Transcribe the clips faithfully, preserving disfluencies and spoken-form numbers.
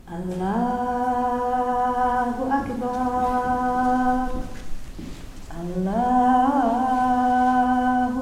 Allahu Akbar, Allahu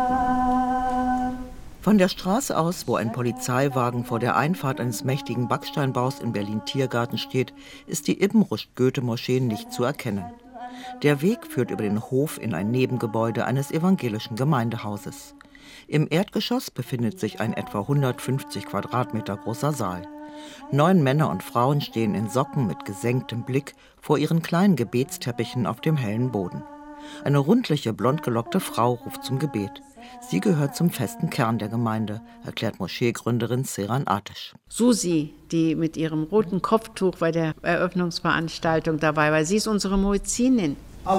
Akbar. Von der Straße aus, wo ein Polizeiwagen vor der Einfahrt eines mächtigen Backsteinbaus in Berlin-Tiergarten steht, ist die Ibn Rushd-Goethe-Moschee nicht zu erkennen. Der Weg führt über den Hof in ein Nebengebäude eines evangelischen Gemeindehauses. Im Erdgeschoss befindet sich ein etwa hundertfünfzig Quadratmeter großer Saal. Neun Männer und Frauen stehen in Socken mit gesenktem Blick vor ihren kleinen Gebetsteppichen auf dem hellen Boden. Eine rundliche, blondgelockte Frau ruft zum Gebet. Sie gehört zum festen Kern der Gemeinde, erklärt Moscheegründerin Seyran Atesh. Susi, die mit ihrem roten Kopftuch bei der Eröffnungsveranstaltung dabei war, sie ist unsere Muezzinin.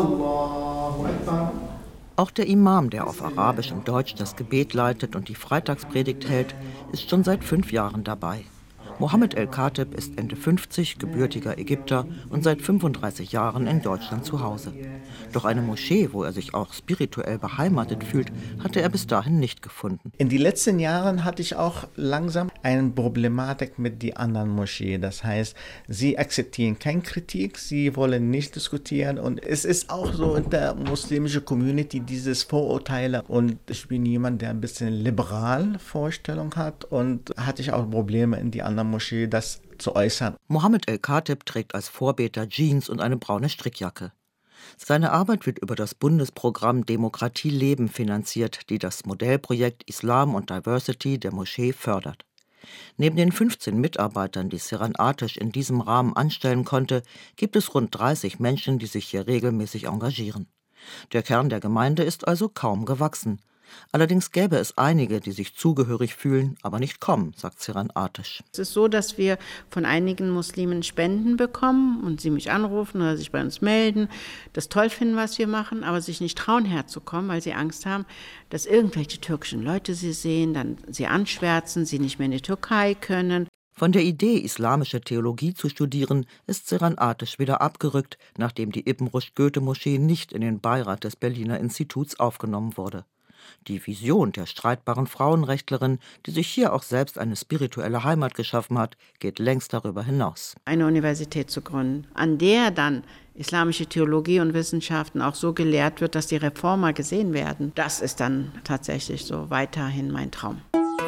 Allahu Akbar. Auch der Imam, der auf Arabisch und Deutsch das Gebet leitet und die Freitagspredigt hält, ist schon seit fünf Jahren dabei. Mohammed El-Khatib ist Ende fünfzig, gebürtiger Ägypter und seit fünfunddreißig Jahren in Deutschland zu Hause. Doch eine Moschee, wo er sich auch spirituell beheimatet fühlt, hatte er bis dahin nicht gefunden. In den letzten Jahren hatte ich auch langsam eine Problematik mit den anderen Moscheen. Das heißt, sie akzeptieren keine Kritik, sie wollen nicht diskutieren. Und es ist auch so in der muslimischen Community dieses Vorurteile. Und ich bin jemand, der ein bisschen liberal Vorstellung hat und hatte ich auch Probleme in die anderen Moschee, das zu äußern. Mohammed El-Khatib trägt als Vorbeter Jeans und eine braune Strickjacke. Seine Arbeit wird über das Bundesprogramm Demokratie Leben finanziert, die das Modellprojekt Islam und Diversity der Moschee fördert. Neben den fünfzehn Mitarbeitern, die Seyran Atesh in diesem Rahmen anstellen konnte, gibt es rund dreißig Menschen, die sich hier regelmäßig engagieren. Der Kern der Gemeinde ist also kaum gewachsen. Allerdings gäbe es einige, die sich zugehörig fühlen, aber nicht kommen, sagt Seyran Atesh. Es ist so, dass wir von einigen Muslimen Spenden bekommen und sie mich anrufen oder sich bei uns melden, das toll finden, was wir machen, aber sich nicht trauen herzukommen, weil sie Angst haben, dass irgendwelche türkischen Leute sie sehen, dann sie anschwärzen, sie nicht mehr in die Türkei können. Von der Idee, islamische Theologie zu studieren, ist Seyran Atesh wieder abgerückt, nachdem die Ibn Rushd-Goethe-Moschee nicht in den Beirat des Berliner Instituts aufgenommen wurde. Die Vision der streitbaren Frauenrechtlerin, die sich hier auch selbst eine spirituelle Heimat geschaffen hat, geht längst darüber hinaus. Eine Universität zu gründen, an der dann islamische Theologie und Wissenschaften auch so gelehrt wird, dass die Reformer gesehen werden, das ist dann tatsächlich so weiterhin mein Traum.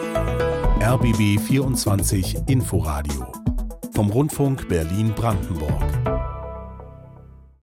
R B B vierundzwanzig Inforadio vom Rundfunk Berlin-Brandenburg.